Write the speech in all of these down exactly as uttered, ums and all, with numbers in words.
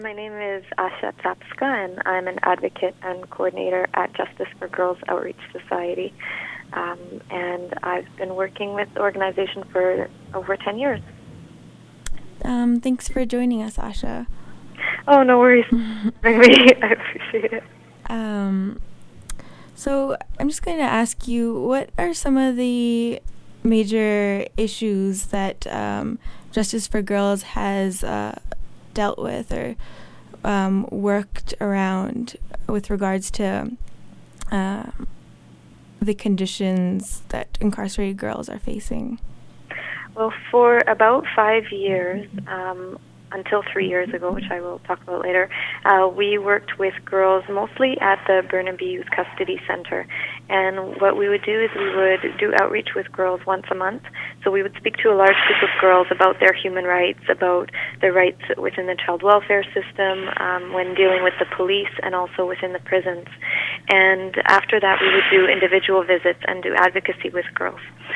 My name is Asha Tapska, and I'm an advocate and coordinator at Justice for Girls Outreach Society. Um, and I've been working with the organization for over ten years. Um, thanks for joining us, Asha. Oh, no worries. Bring me. I appreciate it. Um, so I'm just going to ask you, what are some of the major issues that um, Justice for Girls has uh, dealt with or um, worked around with regards to uh, the conditions that incarcerated girls are facing? Well, for about five years, um, until three years ago, which I will talk about later, uh, we worked with girls mostly at the Burnaby Youth Custody Center. And what we would do is we would do outreach with girls once a month. So we would speak to a large group of girls about their human rights, about their rights within the child welfare system, um, when dealing with the police, and also within the prisons. And after that, we would do individual visits and do advocacy with girls.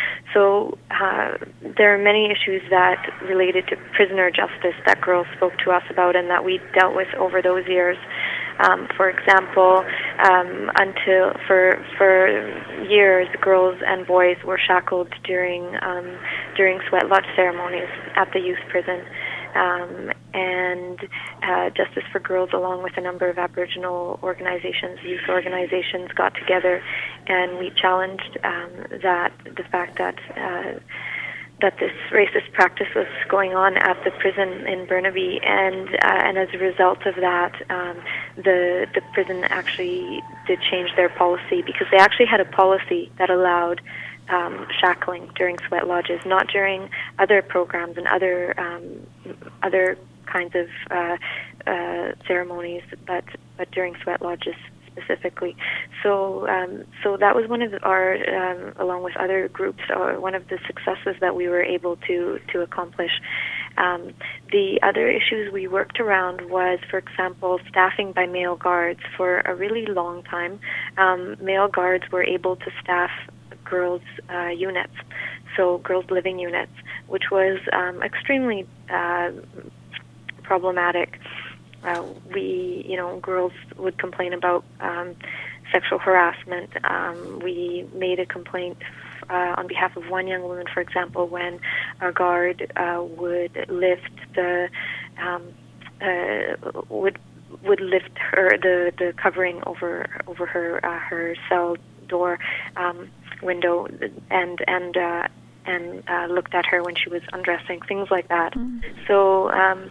So uh, there are many issues that related to prisoner justice that girls spoke to us about and that we dealt with over those years. Um, for example, um, until for for years, girls and boys were shackled during um, during sweat lodge ceremonies at the youth prison. Um, and uh, Justice for Girls, along with a number of Aboriginal organizations, youth organizations, got together, and we challenged um, that the fact that uh, that this racist practice was going on at the prison in Burnaby, and uh, and as a result of that, um, the the prison actually did change their policy, because they actually had a policy that allowed Um, shackling during sweat lodges, not during other programs and other um, other kinds of uh, uh, ceremonies, but but during sweat lodges specifically. So um, so that was one of our, um, along with other groups, or one of the successes that we were able to to accomplish. Um, the other issues we worked around was, for example, staffing by male guards. For a really long time, um, male guards were able to staff girls' uh, units, so girls' living units, which was um, extremely uh, problematic. Uh, we, you know, girls would complain about um, sexual harassment. Um, we made a complaint uh, on behalf of one young woman, for example, when a guard uh, would lift the um, uh, would would lift her the, the covering over over her uh, her cell door um, window and and uh, and uh, looked at her when she was undressing, things like that. Mm. So um,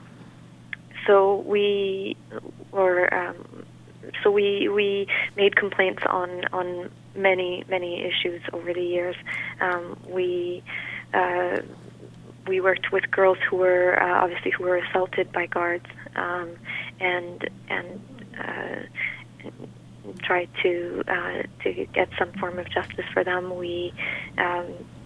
so we or um, so we we made complaints on on many many issues over the years. Um, we uh, we worked with girls who were uh, obviously who were assaulted by guards, um, and and. Uh, try to uh, to get some form of justice for them. We um,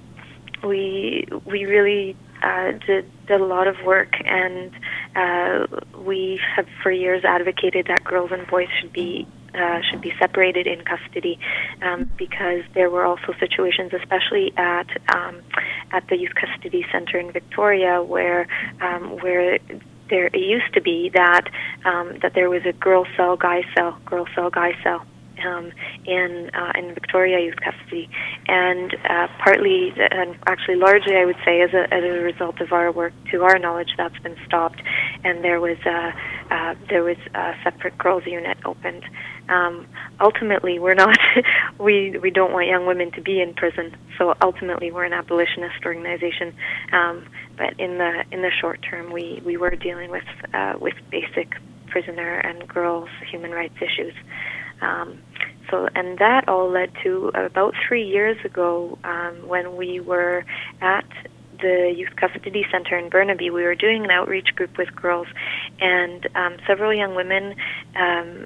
we we really uh, did, did a lot of work, and uh, we have for years advocated that girls and boys should be uh, should be separated in custody, um, because there were also situations, especially at um, at the Youth Custody Center in Victoria, where um, where There it used to be that um, that there was a girl cell, guy cell, girl cell, guy cell um, in uh, in Victoria Youth Custody, and uh, partly, and actually largely, I would say, as a as a result of our work, to our knowledge, that's been stopped, and there was a uh, there was a separate girls unit opened. Um, ultimately, we're not we we don't want young women to be in prison. So ultimately, we're an abolitionist organization. Um, but in the in the short term, we, we were dealing with uh, with basic prisoner and girls' human rights issues. Um, so and that all led to about three years ago, um, when we were at the Youth Custody Center in Burnaby. We were doing an outreach group with girls, and um, several young women Um,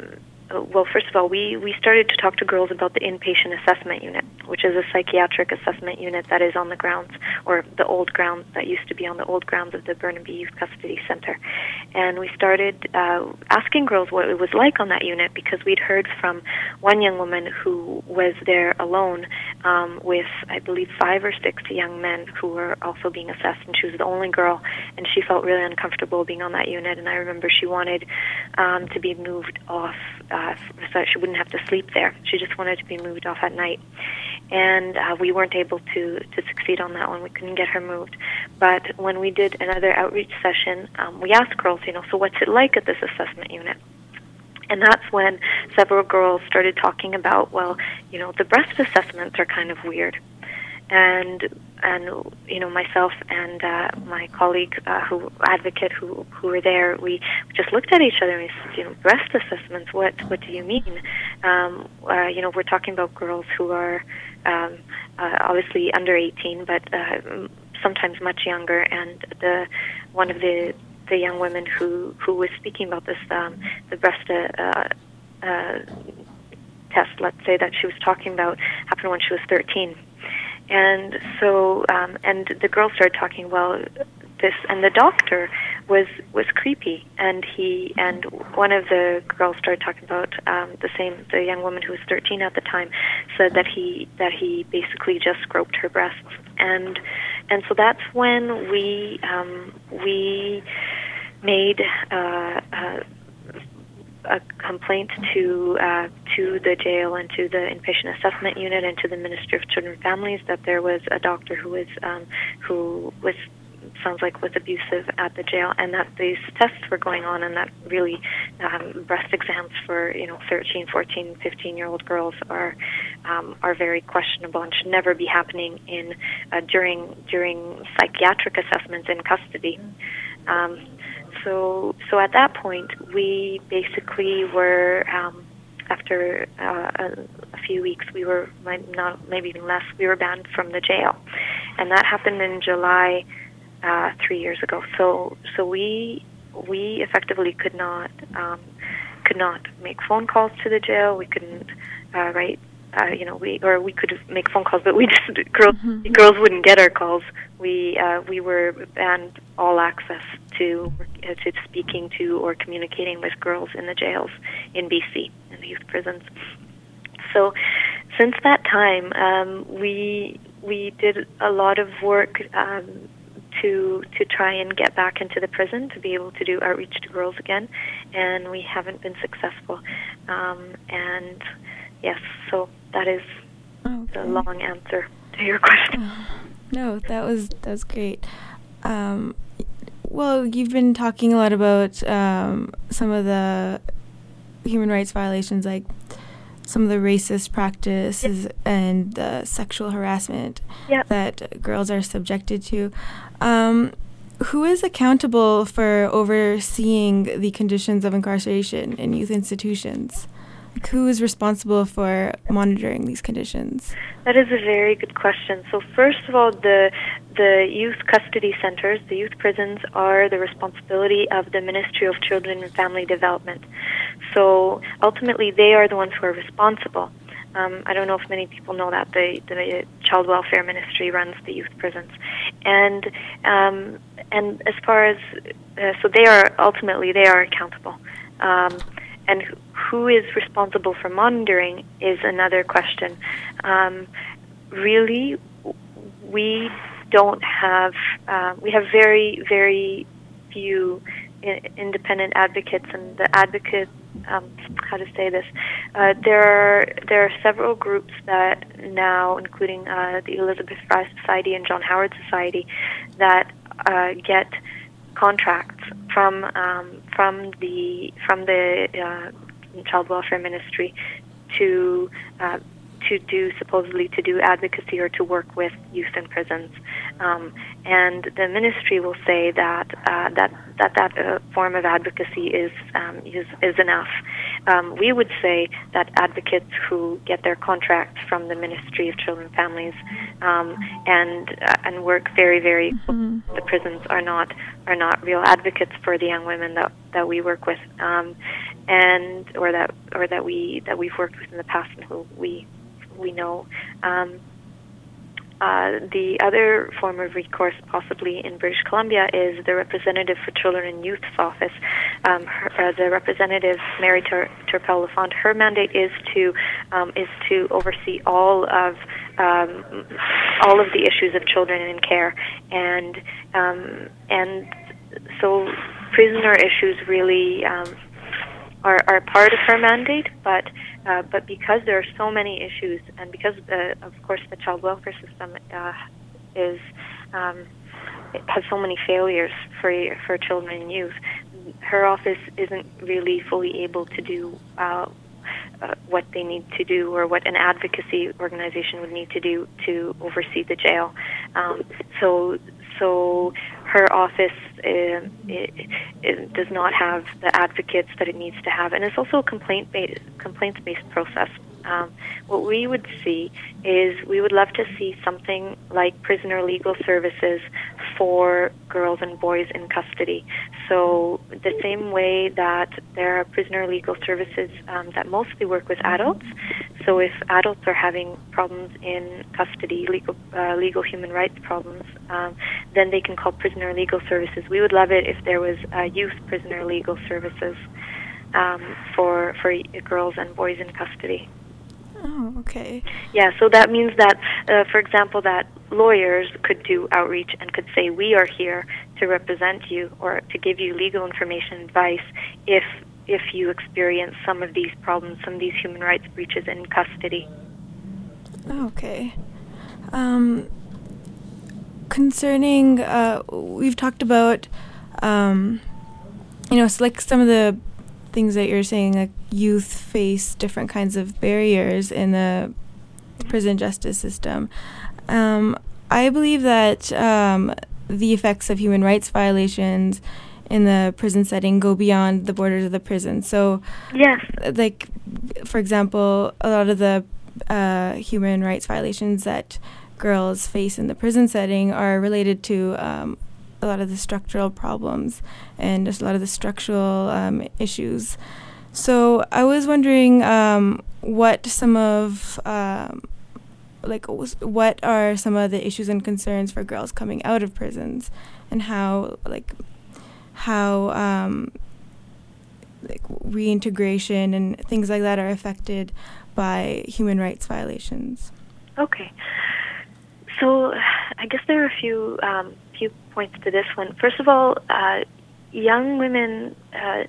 well, first of all, we, we started to talk to girls about the inpatient assessment unit, which is a psychiatric assessment unit that is on the grounds, or the old grounds that used to be on the old grounds of the Burnaby Youth Custody Center. And we started uh, asking girls what it was like on that unit, because we'd heard from one young woman who was there alone um, with, I believe, five or six young men who were also being assessed, and she was the only girl, and she felt really uncomfortable being on that unit. And I remember she wanted um, to be moved off uh, so that she wouldn't have to sleep there. She just wanted to be moved off at night. And uh, we weren't able to, to succeed on that one. We couldn't get her moved. But when we did another outreach session, um, we asked girls, you know, so what's it like at this assessment unit? And that's when several girls started talking about, well, you know, the breast assessments are kind of weird. And, and you know, myself and uh, my colleague, uh, who advocate who who were there, we just looked at each other and we said, you know, breast assessments, what, what do you mean? Um, uh, you know, we're talking about girls who are um, uh, obviously under eighteen, but uh, sometimes much younger. And the one of the the young women who, who was speaking about this, um, the breast uh, uh, test, let's say, that she was talking about, happened when she was thirteen. And so, um, and the girls started talking, well, this, and the doctor was was creepy, and he, and one of the girls started talking about um, the same, the young woman who was thirteen at the time, said that he, that he basically just groped her breasts. And, and so that's when we, um, we made, uh, uh, a complaint to uh, to the jail and to the inpatient assessment unit and to the Ministry of Children and Families that there was a doctor who was um, who was sounds like was abusive at the jail, and that these tests were going on, and that really um, breast exams for you know thirteen, fourteen, fifteen year old girls are um, are very questionable and should never be happening in uh, during during psychiatric assessments in custody. Um, So, so at that point, we basically were, um, after uh, a, a few weeks, we were, not maybe even less, we were banned from the jail. And that happened in July uh, three years ago. So, so we we effectively could not um, could not make phone calls to the jail. We couldn't uh, write. Uh, you know, we or we could make phone calls, but we just girls mm-hmm. girls wouldn't get our calls. We uh, we were banned all access to uh, to speaking to or communicating with girls in the jails in B C, in the youth prisons. So, since that time, um, we we did a lot of work um, to to try and get back into the prison to be able to do outreach to girls again, and we haven't been successful. Um, and yes, so that is okay. The long answer to your question. Oh, no, that was that was great. Um, well, you've been talking a lot about um, some of the human rights violations, like some of the racist practices yep. and the sexual harassment yep. that girls are subjected to. Um, who is accountable for overseeing the conditions of incarceration in youth institutions? Like, who is responsible for monitoring these conditions? That is a very good question. So first of all, the the youth custody centers, the youth prisons, are the responsibility of the Ministry of Children and Family Development. So ultimately, they are the ones who are responsible. Um, I don't know if many people know that the, the Child Welfare Ministry runs the youth prisons, and um, and as far as uh, so they are ultimately they are accountable. Um, And who is responsible for monitoring is another question. Um, really, we don't have, uh, we have very, very few I- independent advocates, and the advocate, um, how to say this, uh, there are there are several groups that now, including uh, the Elizabeth Fry Society and John Howard Society, that uh, get contracts from um, from the from the uh, Child Welfare Ministry to uh, to do supposedly to do advocacy or to work with youth in prisons. Um, and the ministry will say that uh, that that that uh, form of advocacy is um, is, is enough. Um, we would say that advocates who get their contracts from the Ministry of Children and Families um, and uh, and work very very Mm-hmm. close to the prisons are not are not real advocates for the young women that that we work with, um, and or that or that we that we've worked with in the past and who we we know. Um, Uh, the other form of recourse, possibly in British Columbia, is the Representative for Children and Youth's Office. Um, her, uh, the representative, Mary Tur- Turpel Lafont, her mandate is to um, is to oversee all of um, all of the issues of children in care, and um, and so prisoner issues really um, are are part of her mandate, but. Uh, but because there are so many issues, and because, the, of course, the child welfare system uh, is um, it has so many failures for for children and youth, her office isn't really fully able to do uh, uh, what they need to do, or what an advocacy organization would need to do to oversee the jail. Um, so, so her office uh, it, it does not have the advocates that it needs to have, and it's also a complaint-based complaints-based process. Um, what we would see is we would love to see something like prisoner legal services for girls and boys in custody. So the same way that there are prisoner legal services um, that mostly work with adults. So if adults are having problems in custody, legal uh, legal human rights problems, um, then they can call prisoner legal services. We would love it if there was uh, youth prisoner legal services um, for for girls and boys in custody. Oh, okay. Yeah, so that means that, uh, for example, that lawyers could do outreach and could say, we are here to represent you or to give you legal information and advice if if you experience some of these problems, some of these human rights breaches in custody. Oh, okay. Um, concerning, uh, we've talked about, um, you know, it's like some of the things that you're saying, like youth face different kinds of barriers in the prison justice system. Um, I believe that um, the effects of human rights violations in the prison setting go beyond the borders of the prison. So, yes, like, for example, a lot of the uh, human rights violations that girls face in the prison setting are related to um, a lot of the structural problems and just a lot of the structural um, issues. So I was wondering um, what some of, um, like, what are some of the issues and concerns for girls coming out of prisons, and how, like, how um, like reintegration and things like that are affected by human rights violations. Okay. So I guess there are a few um, few points to this one. First of all, uh, young women uh,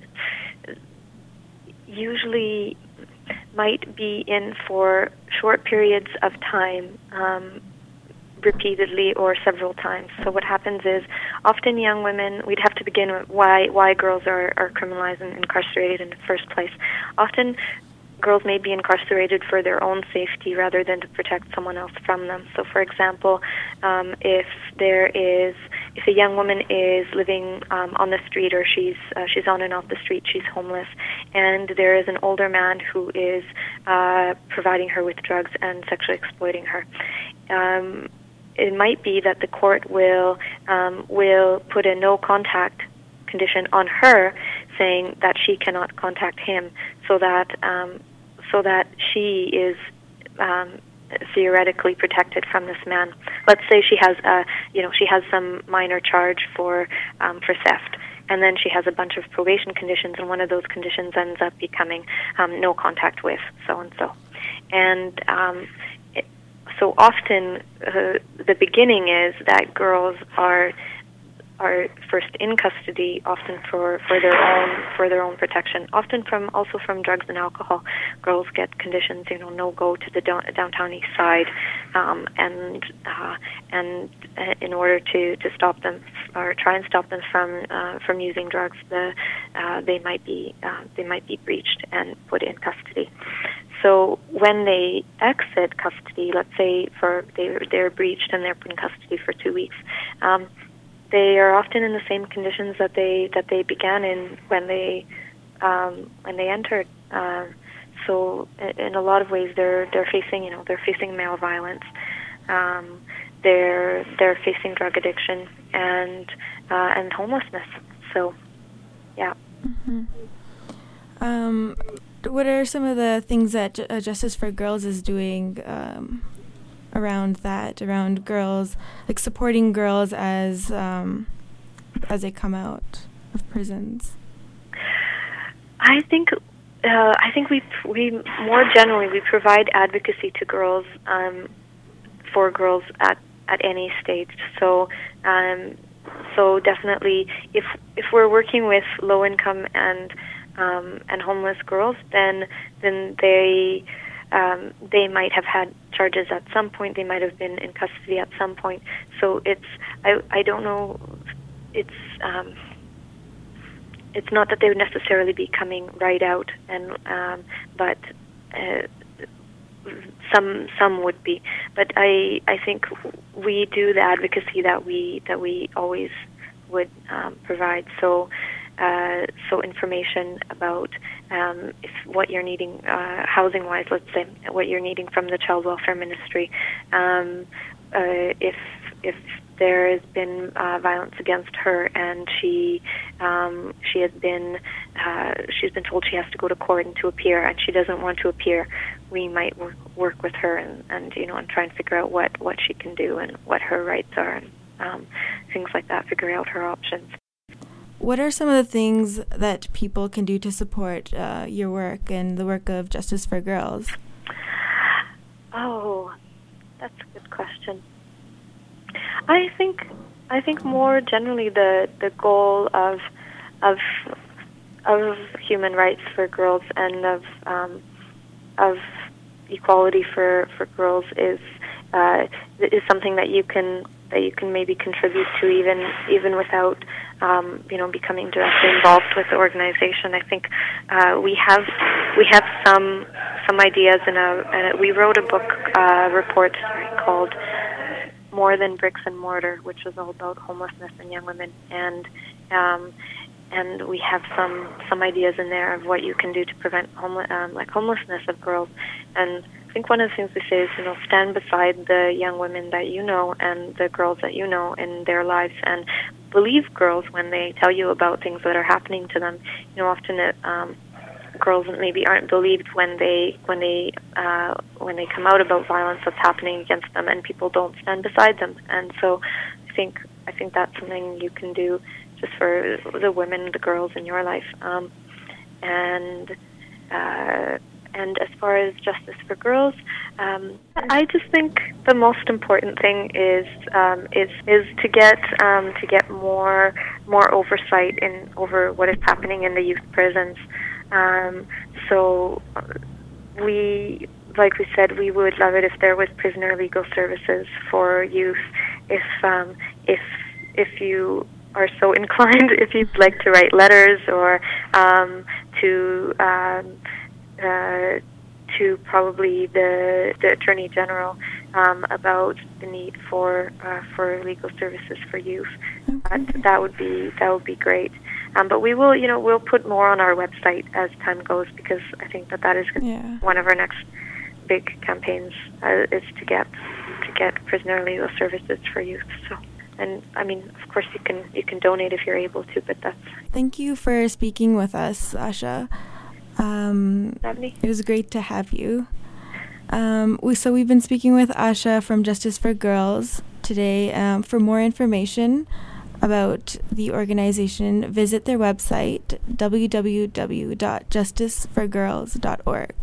usually might be in for short periods of time, um, repeatedly or several times. So what happens is, often young women, we'd have to begin with why why girls are, are criminalized and incarcerated in the first place. Often girls may be incarcerated for their own safety rather than to protect someone else from them. So, for example, um, if there is, if a young woman is living um, on the street, or she's uh, she's on and off the street, she's homeless, and there is an older man who is uh, providing her with drugs and sexually exploiting her. Um, it might be that the court will um, will put a no contact condition on her, saying that she cannot contact him, so that um, so that she is um, theoretically protected from this man. Let's say she has a, you know, she has some minor charge for um, for theft, and then she has a bunch of probation conditions, and one of those conditions ends up becoming um, no contact with so and so, and um, it, so often uh, the beginning is that girls are. are first in custody, often for, for their own for their own protection. Often from also from drugs and alcohol, girls get conditions, you know, no go to the down, downtown east side, um, and uh, and uh, in order to, to stop them or try and stop them from uh, from using drugs, the uh, they might be uh, they might be breached and put in custody. so when they exit custody, let's say for they're, they're breached and they're put in custody for two weeks, um, they are often in the same conditions that they that they began in when they um, when they entered. Uh, so in a lot of ways, they're they're facing you know they're facing male violence. Um, they're they're facing drug addiction and uh, and homelessness. So, yeah. Mm-hmm. Um, what are some of the things that J- uh, Justice for Girls is doing um, around that, around girls, like supporting girls as um, as they come out of prisons? I think uh, I think we we more generally we provide advocacy to girls um, for girls at, at any stage. So um, so definitely, if if we're working with low income and um, and homeless girls, then then they um, they might have had charges at some point. They might have been in custody at some point. So it's I I don't know. It's um, it's not that they would necessarily be coming right out, and um, but uh, some some would be. But I I think we do the advocacy that we that we always would um, provide. So uh, so information about um, if what you're needing uh, housing wise, let's say what you're needing from the Child Welfare Ministry, um, uh, if if there has been uh, violence against her, and she um, she has been uh, she's been told she has to go to court and to appear, and she doesn't want to appear. We might work, work with her and, and you know and try and figure out what, what she can do and what her rights are and um, things like that. Figure out her options. What are some of the things that people can do to support uh, your work and the work of Justice for Girls? Oh, that's a good question. I think I think more generally the, the goal of of of human rights for girls and of um, of equality for, for girls is uh, is something that you can that you can maybe contribute to even even without um, you know becoming directly involved with the organization. I think uh, we have we have some some ideas in a, in a we wrote a book uh, report called More Than Bricks and Mortar, which was all about homelessness and young women, and um, and we have some some ideas in there of what you can do to prevent homeless um, like homelessness of girls. And I think one of the things we say is, you know, stand beside the young women that you know and the girls that you know in their lives, and believe girls when they tell you about things that are happening to them. You know, often it, um, girls maybe aren't believed when they when they uh, when they come out about violence that's happening against them, and people don't stand beside them. And so, I think I think that's something you can do just for the women, the girls in your life. Um, and uh, and as far as justice for girls, um, I just think the most important thing is um, is is to get um, to get more more oversight in over what is happening in the youth prisons. Um, so we, like we said, we would love it if there was prisoner legal services for youth. If um, if if you are so inclined, if you'd like to write letters or um, to um, uh, to probably the the Attorney General um, about the need for uh, for legal services for youth, Okay. that that would be that would be great. Um, but we will, you know, we'll put more on our website as time goes, because I think that that is Yeah. one of our next big campaigns uh, is to get to get prisoner legal services for youth. So, and I mean, of course, you can you can donate if you're able to, but that's. Thank you for speaking with us, Asha. Um, it was great to have you. Um, we, so we've been speaking with Asha from Justice for Girls today. Um, for more information about the organization, visit their website, w w w dot justice for girls dot org.